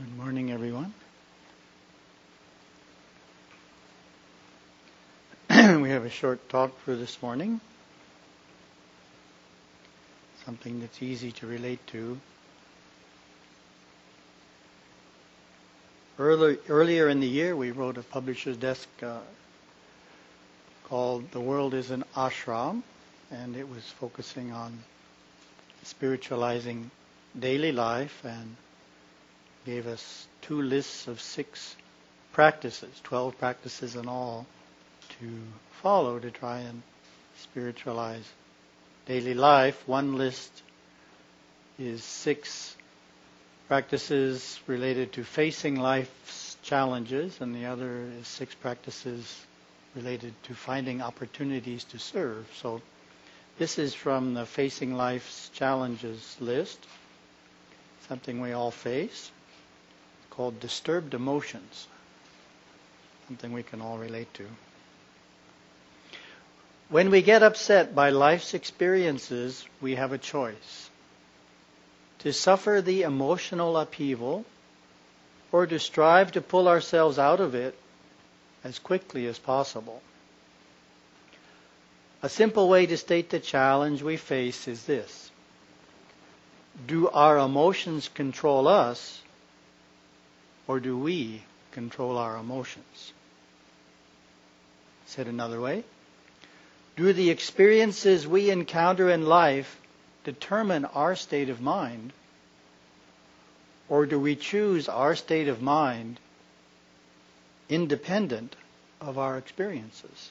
Good morning, everyone. We have a short talk for this morning. Something that's easy to relate to. Earlier in the year, we wrote a publisher's desk called "The World is an Ashram," and it was focusing on spiritualizing daily life and gave us 2 lists of 6 practices, 12 practices in all, to follow to try and spiritualize daily life. One list is 6 practices related to facing life's challenges, and the other is 6 practices related to finding opportunities to serve. So this is from the Facing Life's Challenges list, something we all face, called disturbed emotions, something we can all relate to. When we get upset by life's experiences, we have a choice: to suffer the emotional upheaval or to strive to pull ourselves out of it as quickly as possible. A simple way to state the challenge we face is this: do our emotions control us, or do we control our emotions? Said another way, do the experiences we encounter in life determine our state of mind, or do we choose our state of mind independent of our experiences?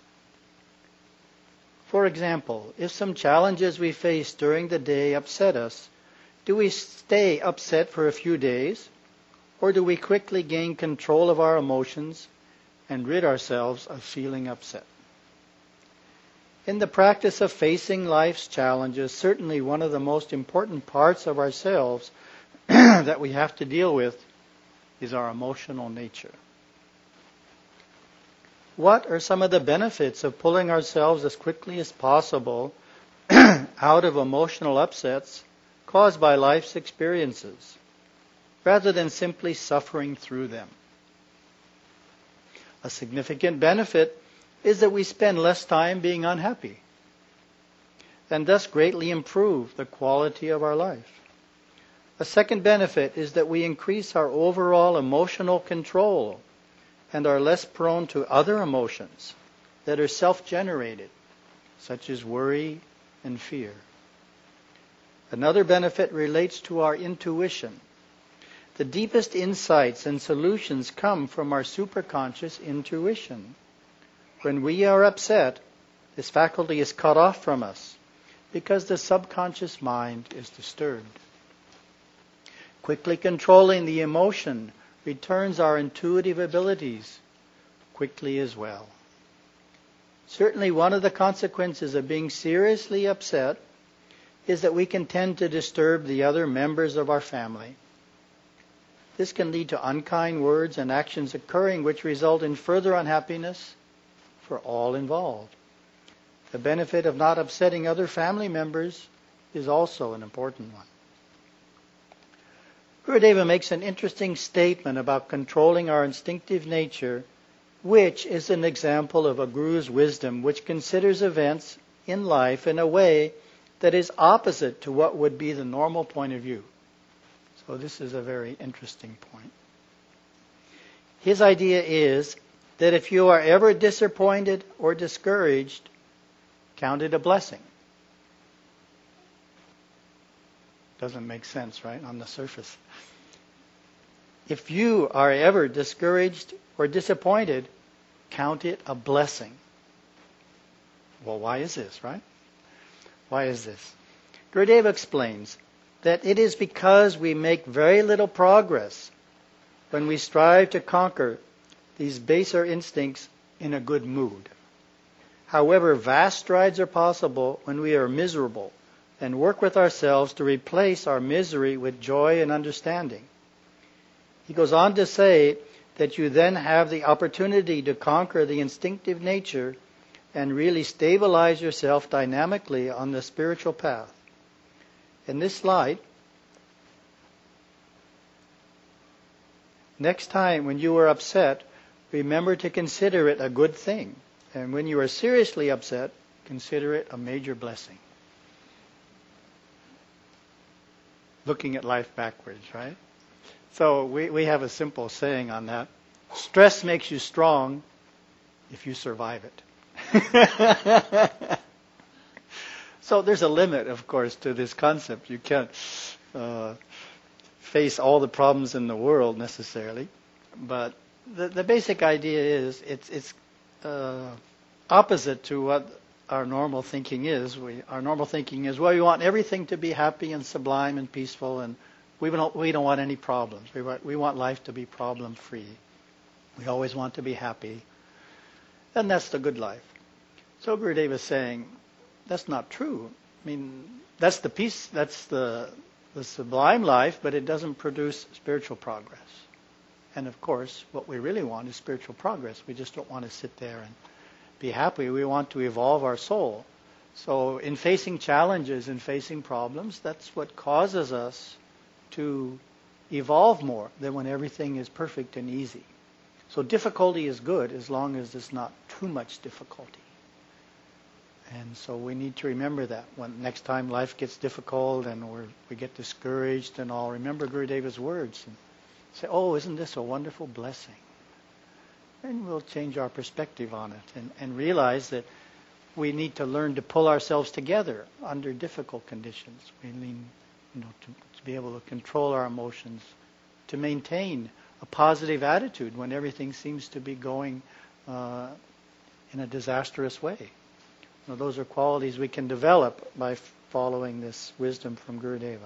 For example, if some challenges we face during the day upset us, do we stay upset for a few days, or do we quickly gain control of our emotions and rid ourselves of feeling upset? In the practice of facing life's challenges, certainly one of the most important parts of ourselves that we have to deal with is our emotional nature. What are some of the benefits of pulling ourselves as quickly as possible out of emotional upsets caused by life's experiences, rather than simply suffering through them? A significant benefit is that we spend less time being unhappy, and thus greatly improve the quality of our life. A second benefit is that we increase our overall emotional control and are less prone to other emotions that are self-generated, such as worry and fear. Another benefit relates to our intuition. The deepest insights and solutions come from our superconscious intuition. When we are upset, this faculty is cut off from us because the subconscious mind is disturbed. Quickly controlling the emotion returns our intuitive abilities quickly as well. Certainly one of the consequences of being seriously upset is that we can tend to disturb the other members of our family. This can lead to unkind words and actions occurring which result in further unhappiness for all involved. The benefit of not upsetting other family members is also an important one. Gurudeva makes an interesting statement about controlling our instinctive nature, which is an example of a guru's wisdom which considers events in life in a way that is opposite to what would be the normal point of view. So this is a very interesting point. His idea is that if you are ever disappointed or discouraged, count it a blessing. Doesn't make sense, right, on the surface. If you are ever discouraged or disappointed, count it a blessing. Well, why is this, right? Why is this? Gurudeva explains that it is because we make very little progress when we strive to conquer these baser instincts in a good mood. However, vast strides are possible when we are miserable and work with ourselves to replace our misery with joy and understanding. He goes on to say that you then have the opportunity to conquer the instinctive nature and really stabilize yourself dynamically on the spiritual path. In this light, Next time when you are upset, remember to consider it a good thing. And when you are seriously upset, consider it a major blessing. Looking at life backwards, right? So we have a simple saying on that. Stress makes you strong if you survive it. So there's a limit, of course, to this concept. You can't face all the problems in the world necessarily. But the basic idea is it's opposite to what our normal thinking is. Our normal thinking is, well, we want everything to be happy and sublime and peaceful, and we don't want any problems. We want life to be problem-free. We always want to be happy. And that's the good life. So Gurudev is saying, that's not true. I mean, that's the peace, that's the sublime life, but it doesn't produce spiritual progress. And of course, what we really want is spiritual progress. We just don't want to sit there and be happy. We want to evolve our soul. So in facing challenges and facing problems, that's what causes us to evolve more than when everything is perfect and easy. So difficulty is good as long as it's not too much difficulty. And so we need to remember that when next time life gets difficult and we get discouraged and all, remember Gurudev's words and say, oh, isn't this a wonderful blessing? And we'll change our perspective on it and realize that we need to learn to pull ourselves together under difficult conditions. We need to be able to control our emotions, to maintain a positive attitude when everything seems to be going in a disastrous way. Those are qualities we can develop by following this wisdom from Gurudeva.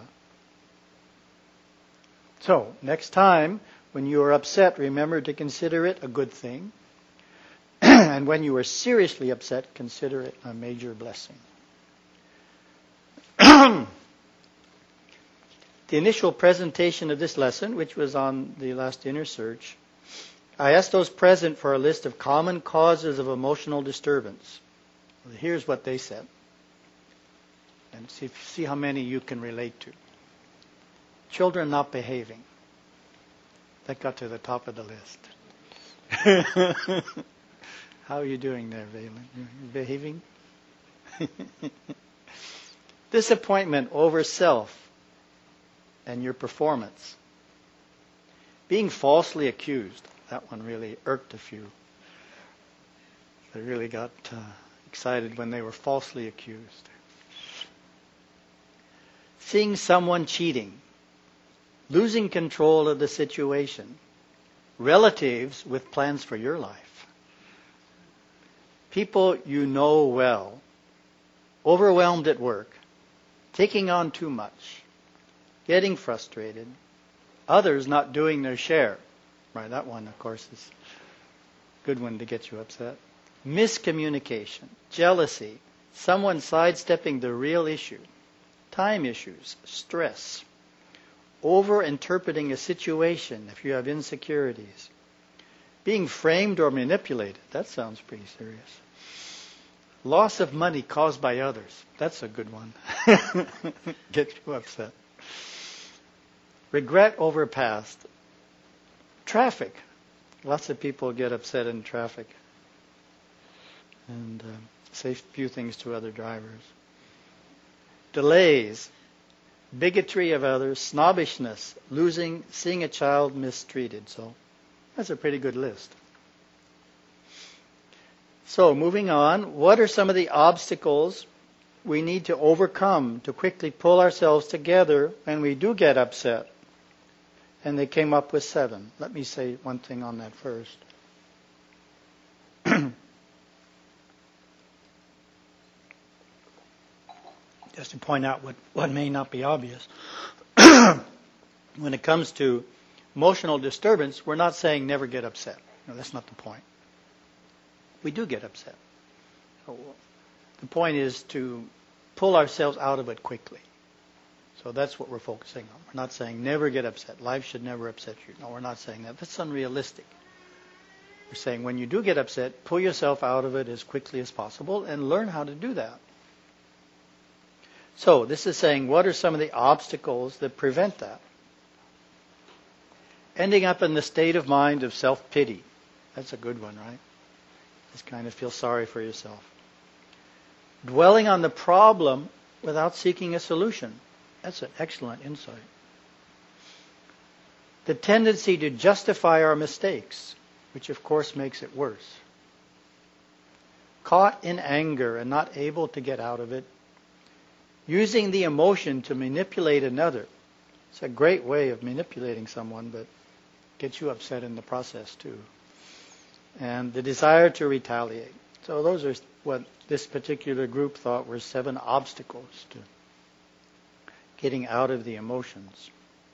So, next time when you are upset, remember to consider it a good thing. And when you are seriously upset, consider it a major blessing. The initial presentation of this lesson, which was on the last inner search, I asked those present for a list of common causes of emotional disturbance. Here's what they said. And see how many you can relate to. Children not behaving. That got to the top of the list. How are you doing there, Valen? You behaving? Disappointment over self and your performance. Being falsely accused. That one really irked a few. They really got excited when they were falsely accused. Seeing someone cheating. Losing control of the situation. Relatives with plans for your life. People you know well. Overwhelmed at work. Taking on too much. Getting frustrated. Others not doing their share. Right, that one, of course, is a good one to get you upset. Miscommunication. Jealousy. Someone sidestepping the real issue. Time issues. Stress. Over-interpreting a situation if you have insecurities. Being framed or manipulated. That sounds pretty serious. Loss of money caused by others. That's a good one. Get you upset. Regret over past. Traffic. Lots of people get upset in traffic. And say few things to other drivers. Delays. Bigotry of others, snobbishness, seeing a child mistreated. So that's a pretty good list. So moving on, what are some of the obstacles we need to overcome to quickly pull ourselves together when we do get upset? And they came up with 7. Let me say one thing on that first. Just to point out what may not be obvious. When it comes to emotional disturbance, we're not saying never get upset. No, that's not the point. We do get upset. So the point is to pull ourselves out of it quickly. So that's what we're focusing on. We're not saying never get upset. Life should never upset you. No, we're not saying that. That's unrealistic. We're saying when you do get upset, pull yourself out of it as quickly as possible and learn how to do that. So this is saying, what are some of the obstacles that prevent that? ending up in the state of mind of self-pity. That's a good one, right? Just kind of feel sorry for yourself. Dwelling on the problem without seeking a solution. That's an excellent insight. The tendency to justify our mistakes, which of course makes it worse. Caught in anger and not able to get out of it. Using the emotion to manipulate another. It's a great way of manipulating someone, but gets you upset in the process too. And the desire to retaliate. So those are what this particular group thought were 7 obstacles to getting out of the emotions.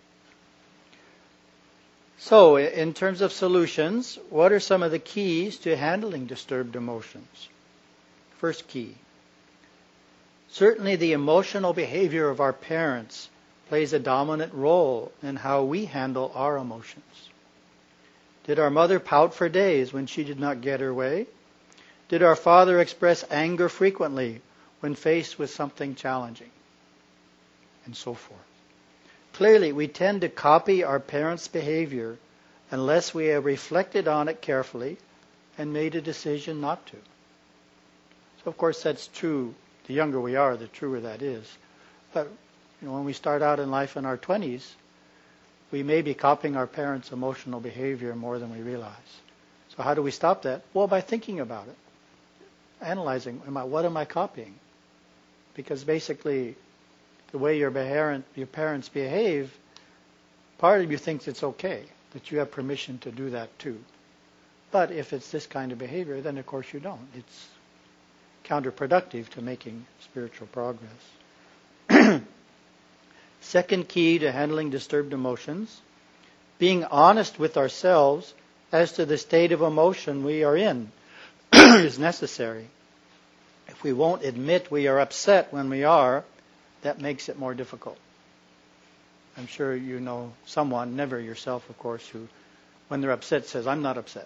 So, in terms of solutions, what are some of the keys to handling disturbed emotions? First key. Certainly the emotional behavior of our parents plays a dominant role in how we handle our emotions. Did our mother pout for days when she did not get her way? Did our father express anger frequently when faced with something challenging? And so forth. Clearly, we tend to copy our parents' behavior unless we have reflected on it carefully and made a decision not to. So, of course, that's true. The younger we are, the truer that is. But when we start out in life in our 20s, we may be copying our parents' emotional behavior more than we realize. So how do we stop that? Well, by thinking about it. Analyzing, what am I copying? Because basically, the way your parents behave, part of you thinks it's okay, that you have permission to do that too. But if it's this kind of behavior, then of course you don't. It's counterproductive to making spiritual progress. Second key to handling disturbed emotions, being honest with ourselves as to the state of emotion we are in is necessary. If we won't admit we are upset when we are, that makes it more difficult. I'm sure you know someone, never yourself of course, who when they're upset says, I'm not upset.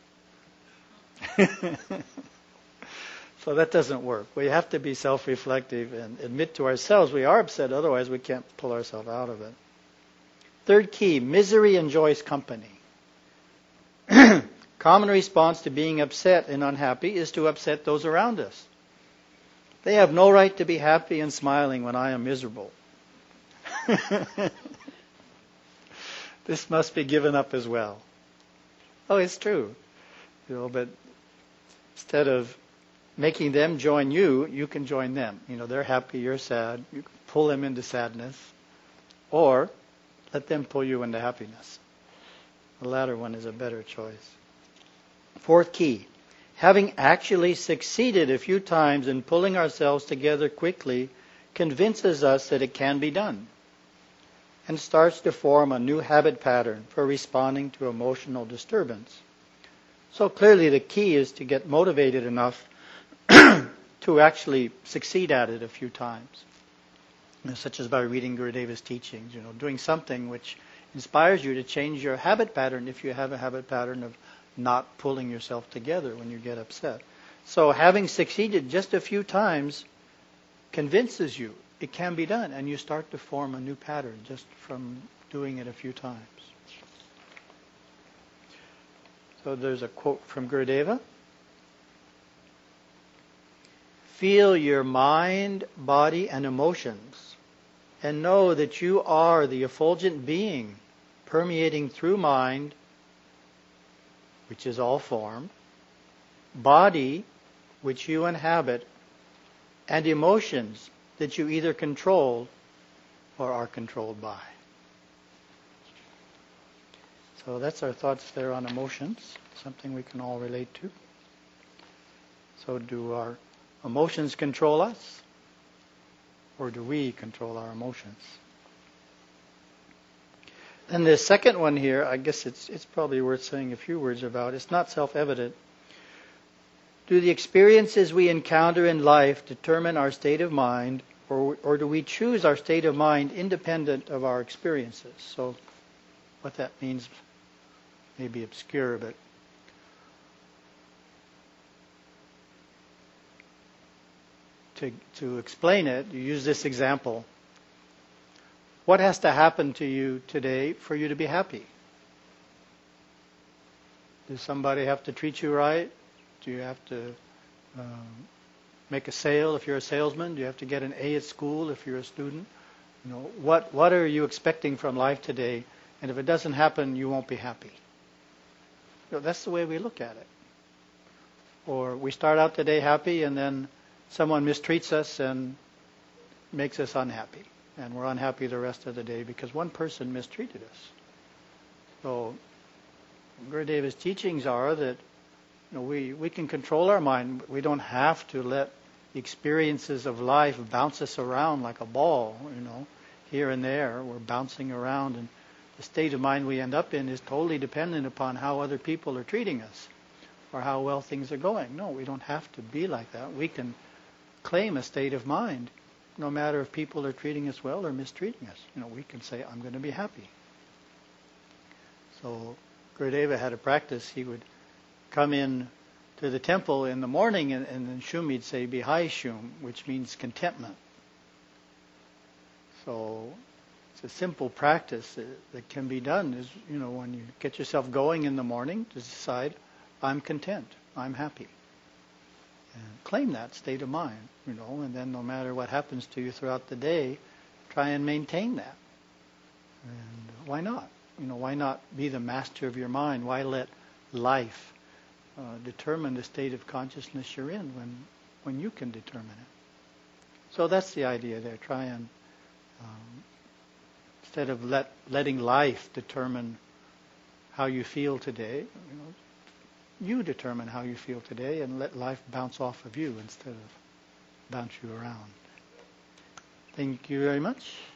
So that doesn't work. We have to be self-reflective and admit to ourselves we are upset, otherwise we can't pull ourselves out of it. Third key, misery enjoys company. Common response to being upset and unhappy is to upset those around us. They have no right to be happy and smiling when I am miserable. This must be given up as well. Oh, it's true. But instead of making them join you, you can join them. They're happy, you're sad. You can pull them into sadness. Or let them pull you into happiness. The latter one is a better choice. Fourth key. Having actually succeeded a few times in pulling ourselves together quickly convinces us that it can be done and starts to form a new habit pattern for responding to emotional disturbance. So clearly the key is to get motivated enough to actually succeed at it a few times. Such as by reading Gurudeva's teachings, doing something which inspires you to change your habit pattern if you have a habit pattern of not pulling yourself together when you get upset. So having succeeded just a few times convinces you it can be done, and you start to form a new pattern just from doing it a few times. So there's a quote from Gurudeva. Feel your mind, body, and emotions, and know that you are the effulgent being permeating through mind, which is all form, body, which you inhabit, and emotions that you either control or are controlled by. So that's our thoughts there on emotions, something we can all relate to. So do our emotions control us, or do we control our emotions? And the second one here, I guess it's probably worth saying a few words about. It's not self-evident. Do the experiences we encounter in life determine our state of mind, or do we choose our state of mind independent of our experiences? So what that means may be obscure, but to explain it, you use this example. What has to happen to you today for you to be happy? Does somebody have to treat you right? Do you have to make a sale if you're a salesman? Do you have to get an A at school if you're a student? What are you expecting from life today? And if it doesn't happen, you won't be happy. That's the way we look at it. Or we start out the day happy, and then someone mistreats us and makes us unhappy. And we're unhappy the rest of the day because one person mistreated us. So Gurudeva's teachings are that we can control our mind. We don't have to let the experiences of life bounce us around like a ball, here and there. We're bouncing around, and the state of mind we end up in is totally dependent upon how other people are treating us or how well things are going. No, we don't have to be like that. We can claim a state of mind no matter if people are treating us well or mistreating us. We can say, I'm going to be happy. So Gurudeva had a practice. He would come in to the temple in the morning, and then Shum, he'd say, Bihai Shum, which means contentment. So it's a simple practice that can be done. Is when you get yourself going in the morning, to decide, I'm content, I'm happy. And claim that state of mind, and then no matter what happens to you throughout the day, try and maintain that. And why not? Why not be the master of your mind? Why let life determine the state of consciousness you're in when you can determine it? So that's the idea there. Try and, instead of letting life determine how you feel today, you determine how you feel today and let life bounce off of you instead of bounce you around. Thank you very much.